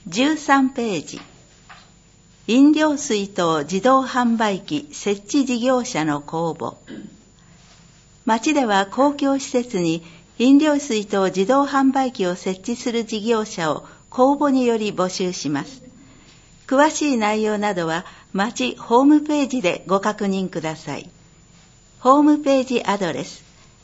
13ページ。飲料水等自動販売機設置事業者の公募。町では公共施設に飲料水等自動販売機を設置する事業者を公募により募集します。詳しい内容などは町ホームページでご確認ください。ホームページアドレス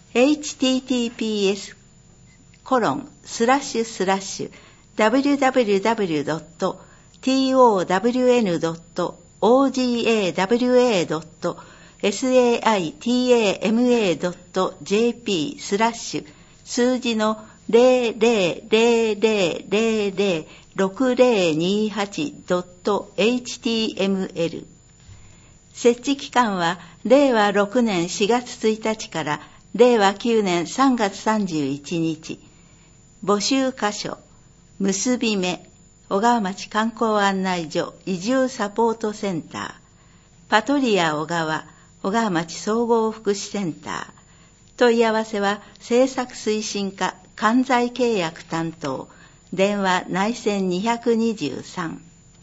https://www.towawa.saitama.jp/ 数字の 0000006028.html。 設置期間は令和6年4月1日から令和9年3月31日。募集箇所、結び目、小川町観光案内所移住サポートセンター、パトリア小川、小川町総合福祉センター。問い合わせは政策推進課関西契約担当、電話内線223。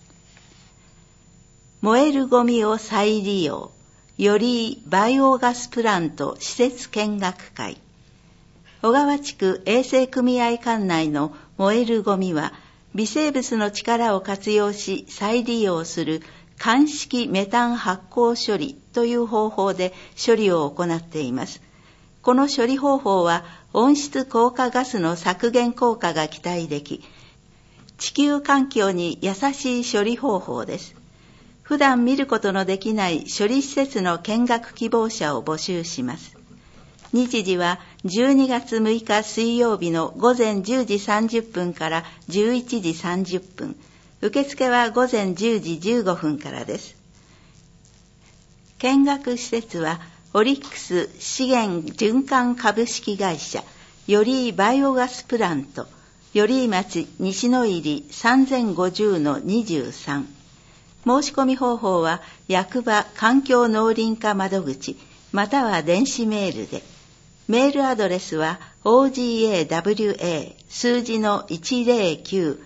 燃えるゴミを再利用、よりバイオガスプラント施設見学会。小川地区衛生組合管内の燃えるゴミは、微生物の力を活用し再利用する乾式メタン発酵処理という方法で処理を行っています。この処理方法は温室効果ガスの削減効果が期待でき、地球環境に優しい処理方法です。普段見ることのできない処理施設の見学希望者を募集します。日時は12月6日水曜日の午前10時30分から11時30分。受付は午前10時15分からです。見学施設はオリックス資源循環株式会社、よりバイオガスプラント、より町西の入り 3050-23。申し込み方法は役場環境農林課窓口または電子メールで。メールアドレスは ogawa 数字の109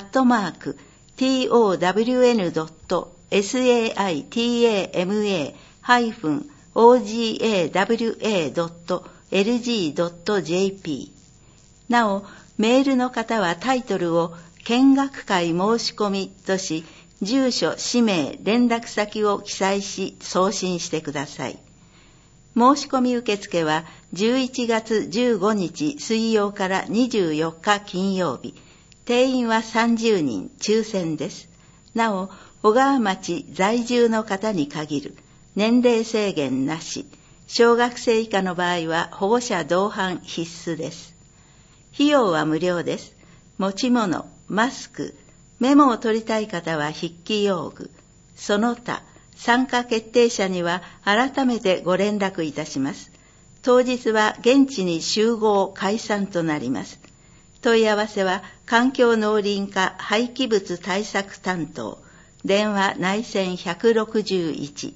@town-ogawa.lg.jp。 なお、メールの方はタイトルを見学会申し込みとし、住所、氏名、連絡先を記載し送信してください。申し込み受付は11月15日水曜から24日金曜日。定員は30人、抽選です。なお、小川町在住の方に限る。年齢制限なし。小学生以下の場合は保護者同伴必須です。費用は無料です。持ち物、マスク、メモを取りたい方は筆記用具、その他、参加決定者には改めてご連絡いたします。当日は現地に集合解散となります。問い合わせは環境農林課廃棄物対策担当、電話内線161。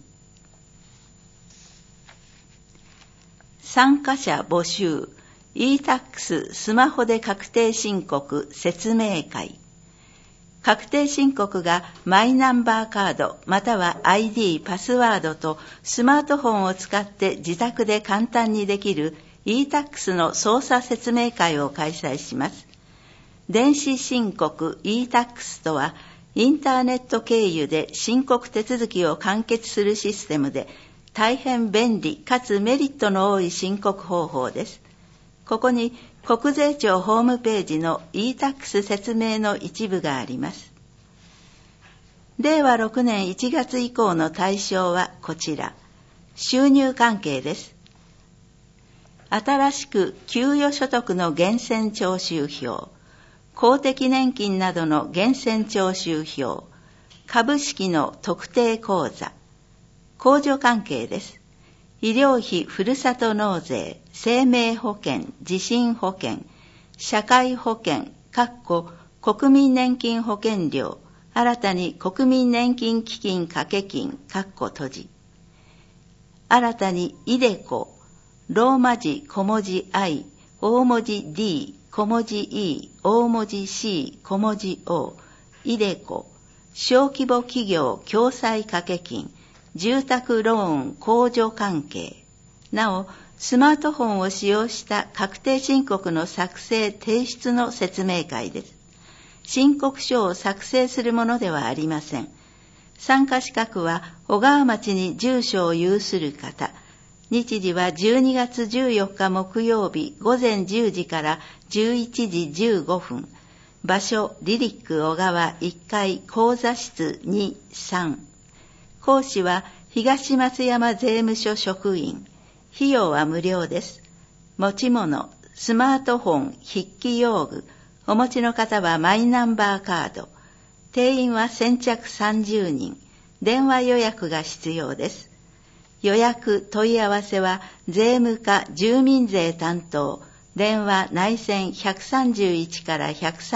参加者募集、e-tax スマホで確定申告説明会。確定申告がマイナンバーカードまたは ID パスワードとスマートフォンを使って自宅で簡単にできる e-tax の操作説明会を開催します。電子申告 e-tax とはインターネット経由で申告手続きを完結するシステムで大変便利かつメリットの多い申告方法です。ここに国税庁ホームページの e-tax 説明の一部があります。令和6年1月以降の対象はこちら。収入関係です。新しく給与所得の源泉徴収票、公的年金などの源泉徴収票、株式の特定口座、控除関係です。医療費ふるさと納税、生命保険、地震保険、社会保険、国民年金保険料、新たに国民年金基金掛金、閉じ。新たにイデコ、ローマ字小文字 I、大文字 D、小文字 E、大文字 C、小文字 O、 イデコ、小規模企業共済掛け金、住宅ローン控除関係。なお、スマートフォンを使用した確定申告の作成・提出の説明会です。申告書を作成するものではありません。参加資格は小川町に住所を有する方。日時は12月14日木曜日午前10時から11時15分。場所、リリック小川1階講座室2、3。講師は東松山税務署職員。費用は無料です。持ち物、スマートフォン、筆記用具。お持ちの方はマイナンバーカード。定員は先着30人。電話予約が必要です。予約、問い合わせは税務課住民税担当。電話内線131から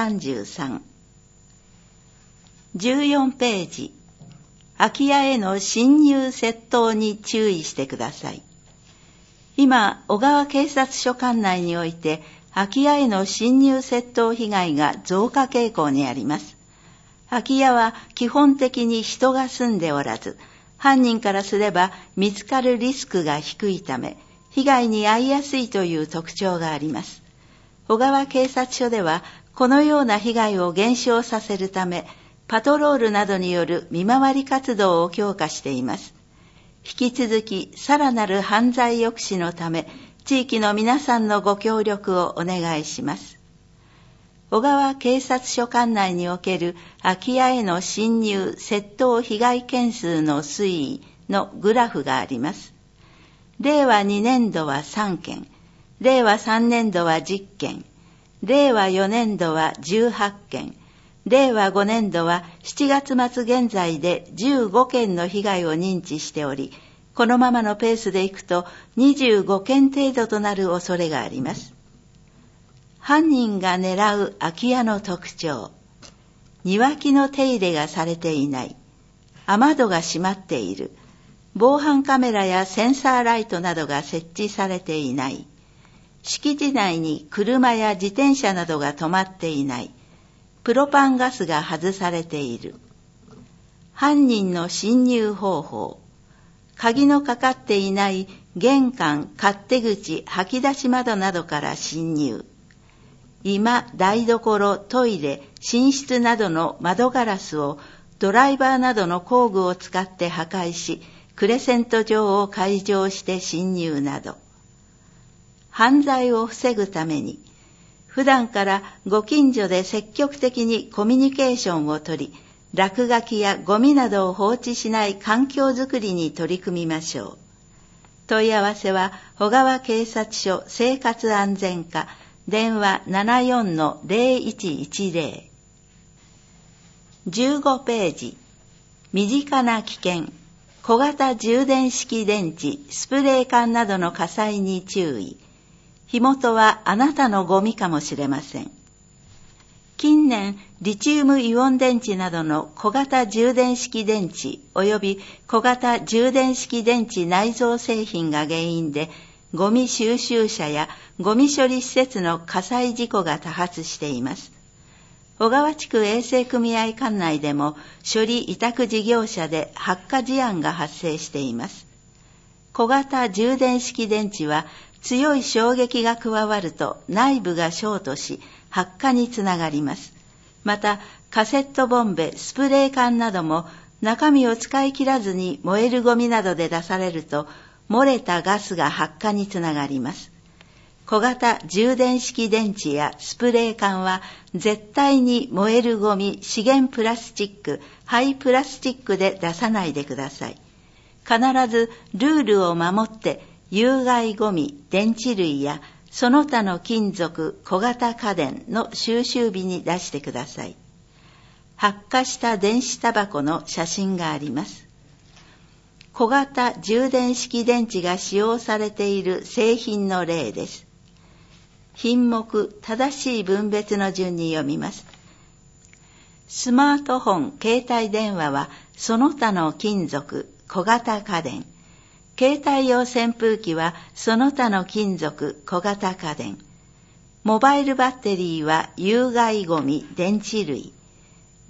133。14ページ。空き家への侵入窃盗に注意してください。今、小川警察署管内において、空き家への侵入窃盗被害が増加傾向にあります。空き家は基本的に人が住んでおらず、犯人からすれば見つかるリスクが低いため、被害に遭いやすいという特徴があります。小川警察署では、このような被害を減少させるため、パトロールなどによる見回り活動を強化しています。引き続き、さらなる犯罪抑止のため、地域の皆さんのご協力をお願いします。小川警察署管内における空き家への侵入・窃盗被害件数の推移のグラフがあります。令和2年度は3件、令和3年度は10件、令和4年度は18件、令和5年度は7月末現在で15件の被害を認知しており、このままのペースでいくと25件程度となる恐れがあります。犯人が狙う空き家の特徴。庭木の手入れがされていない。雨戸が閉まっている。防犯カメラやセンサーライトなどが設置されていない。敷地内に車や自転車などが止まっていない。プロパンガスが外されている。犯人の侵入方法。鍵のかかっていない玄関、勝手口、吐き出し窓などから侵入。居間、台所、トイレ、寝室などの窓ガラスをドライバーなどの工具を使って破壊し、クレセント状を開錠して侵入など。犯罪を防ぐために、普段からご近所で積極的にコミュニケーションをとり、落書きやゴミなどを放置しない環境づくりに取り組みましょう。問い合わせは、小川警察署生活安全課、電話 74-0110。15ページ。身近な危険。小型充電式電池、スプレー缶などの火災に注意。火元はあなたのゴミかもしれません。近年、リチウムイオン電池などの小型充電式電池及び小型充電式電池内蔵製品が原因で、ゴミ収集車やゴミ処理施設の火災事故が多発しています。小川地区衛生組合管内でも処理委託事業者で発火事案が発生しています。小型充電式電池は強い衝撃が加わると内部がショートし発火につながります。またカセットボンベ、スプレー缶なども中身を使い切らずに燃えるゴミなどで出されると漏れたガスが発火につながります。小型充電式電池やスプレー缶は絶対に燃えるゴミ、資源プラスチック、廃プラスチックで出さないでください。必ずルールを守って有害ゴミ、電池類やその他の金属、小型家電の収集日に出してください。発火した電子タバコの写真があります。小型充電式電池が使用されている製品の例です。品目、正しい分別の順に読みます。スマートフォン、携帯電話はその他の金属、小型家電。携帯用扇風機はその他の金属、小型家電。モバイルバッテリーは有害ゴミ、電池類。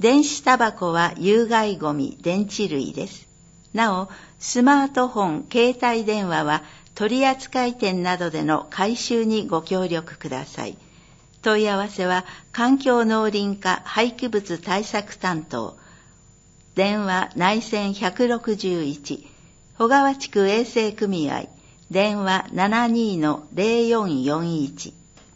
電子タバコは有害ゴミ、電池類です。なお、スマートフォン、携帯電話は取扱店などでの回収にご協力ください。問い合わせは環境農林課廃棄物対策担当、電話内線161、小川地区衛生組合、電話 72-0441。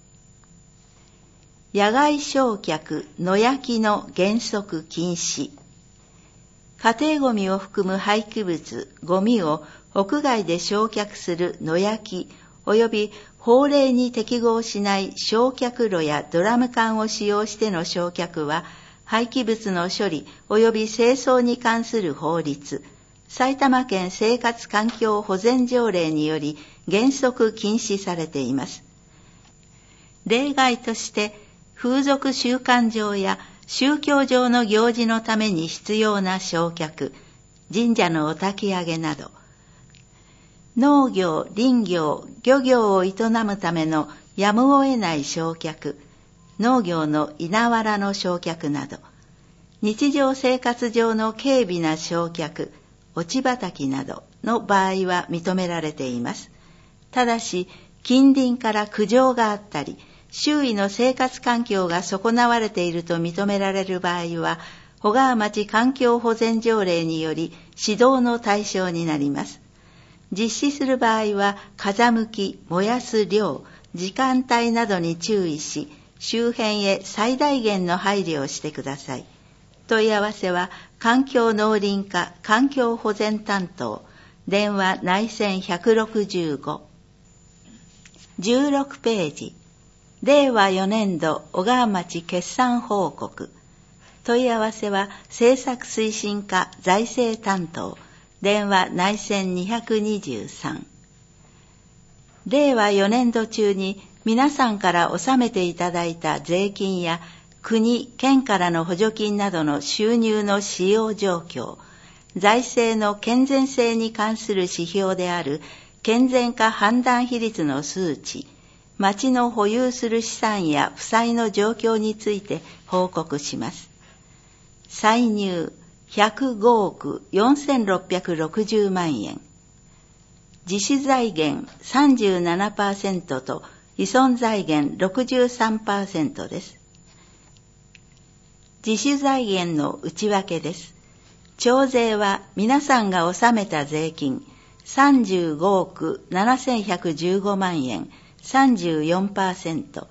野外焼却、野焼きの原則禁止。家庭ゴミを含む廃棄物、ゴミを屋外で焼却する野焼き、及び法令に適合しない焼却炉やドラム缶を使用しての焼却は、廃棄物の処理及び清掃に関する法律、埼玉県生活環境保全条例により原則禁止されています。例外として、風俗習慣上や宗教上の行事のために必要な焼却、神社のお焚き上げなど、農業、林業、漁業を営むためのやむを得ない焼却、農業の稲わらの焼却など、日常生活上の軽微な焼却、落ち畑などの場合は認められています。ただし、近隣から苦情があったり、周囲の生活環境が損なわれていると認められる場合は、小川町環境保全条例により指導の対象になります。実施する場合は、風向き、燃やす量、時間帯などに注意し、周辺へ最大限の配慮をしてください。問い合わせは、環境農林課環境保全担当、電話内線165。16ページ。令和4年度小川町決算報告。問い合わせは政策推進課財政担当、電話内線223。令和4年度中に皆さんから納めていただいた税金や国、県からの補助金などの収入の使用状況、財政の健全性に関する指標である健全化判断比率の数値、町の保有する資産や負債の状況について報告します。歳入105億4660万円。自主財源 37% と依存財源 63% です。自主財源の内訳です。徴税は皆さんが納めた税金35億7115万円。34%。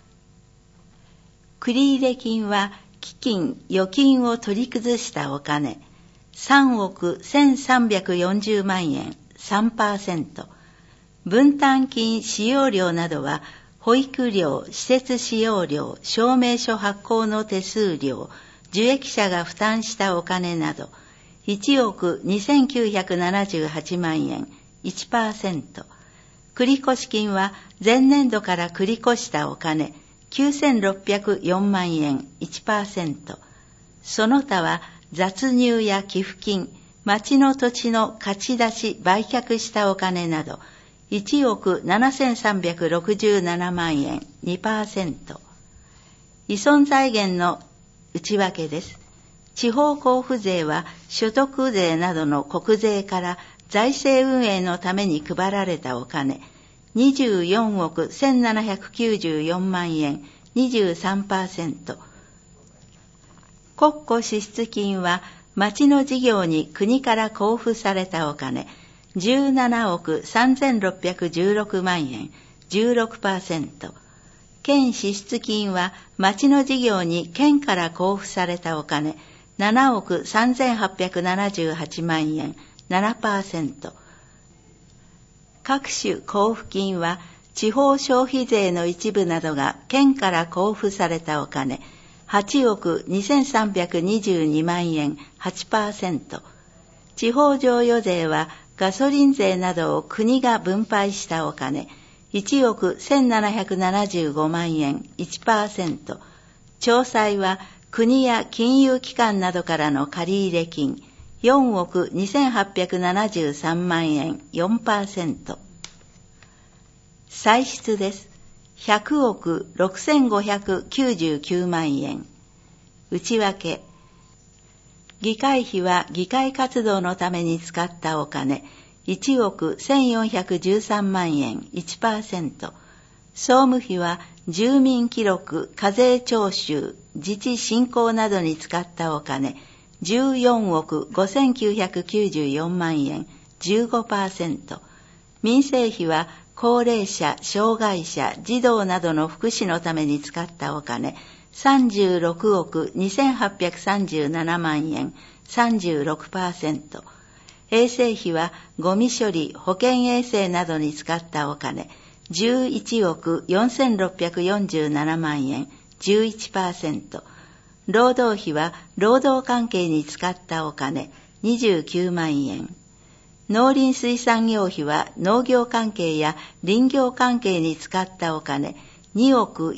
繰入金は基金、預金を取り崩したお金、3億1340万円、3%。分担金使用料などは、保育料、施設使用料、証明書発行の手数料、受益者が負担したお金など、1億2978万円、1%。繰越金は前年度から繰越したお金9604万円 1%。その他は雑入や寄付金、町の土地の貸し出し売却したお金など1億7367万円 2%。依存財源の内訳です。地方交付税は所得税などの国税から財政運営のために配られたお金、24億1794万円、23%。国庫支出金は、町の事業に国から交付されたお金、17億3616万円、16%。県支出金は、町の事業に県から交付されたお金、7億3878万円、7%。各種交付金は地方消費税の一部などが県から交付されたお金8億2322万円 8%。地方譲与税はガソリン税などを国が分配したお金1億1775万円 1%。徴歳は国や金融機関などからの借入金4億2873万円 4%。歳出です。100億6599万円。内訳、 議会費は議会活動のために使ったお金、1億1413万円 1%。総務費は住民記録、課税徴収、自治振興などに使ったお金、14億5994万円 15%。民生費は高齢者、障害者、児童などの福祉のために使ったお金、36億2837万円 36%。衛生費はゴミ処理、保健衛生などに使ったお金、11億4647万円 11%。労働費は労働関係に使ったお金、29万円。農林水産業費は農業関係や林業関係に使ったお金、2億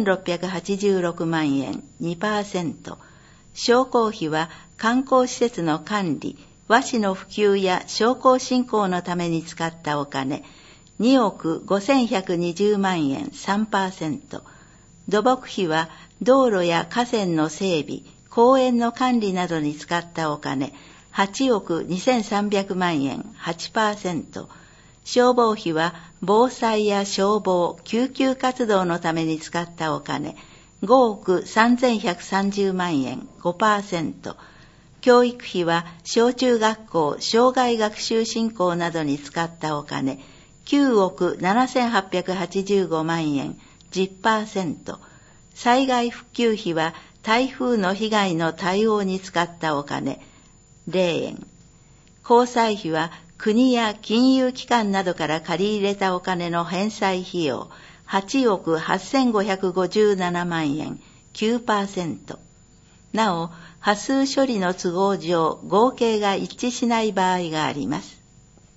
4686万円 2%。商工費は観光施設の管理、和紙の普及や商工振興のために使ったお金、2億5120万円 3%。土木費は道路や河川の整備、公園の管理などに使ったお金、8億2300万円 8%。消防費は防災や消防、救急活動のために使ったお金、5億3130万円 5%。教育費は小中学校、生涯学習振興などに使ったお金、9億7885万円 10%。災害復旧費は台風の被害の対応に使ったお金、0円。交際費は国や金融機関などから借り入れたお金の返済費用、8億8557万円 9%。なお、波数処理の都合上、合計が一致しない場合があります。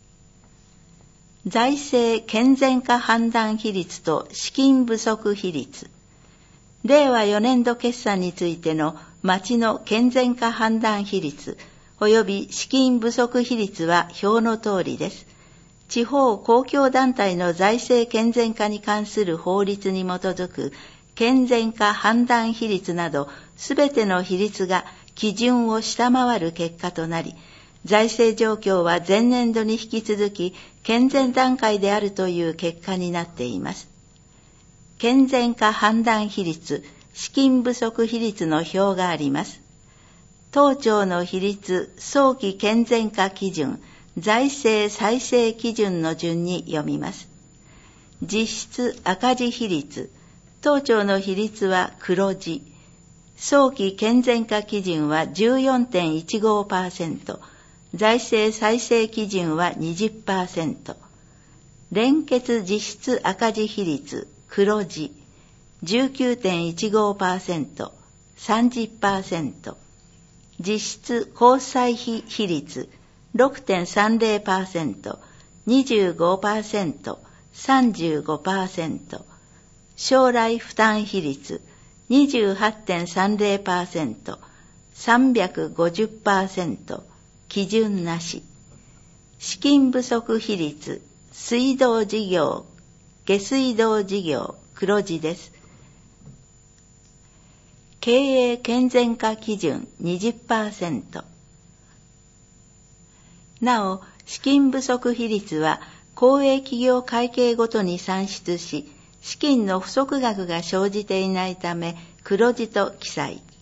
財政健全化判断比率と資金不足比率。令和4年度決算についての町の健全化判断比率及び資金不足比率は表の通りです。地方公共団体の財政健全化に関する法律に基づく健全化判断比率などすべての比率が基準を下回る結果となり、財政状況は前年度に引き続き健全段階であるという結果になっています。健全化判断比率、資金不足比率の表があります。当庁の比率、早期健全化基準、財政再生基準の順に読みます。実質赤字比率、当庁の比率は黒字。早期健全化基準は 14.15%、財政再生基準は 20%。連結実質赤字比率、黒字、19.15%、30%。実質交際費比率、6.30%、25%、35%。将来負担比率、28.30%、350%、基準なし。資金不足比率、水道事業、下水道事業、黒字です。経営健全化基準 20%。なお、資金不足比率は、公営企業会計ごとに算出し、資金の不足額が生じていないため、黒字と記載。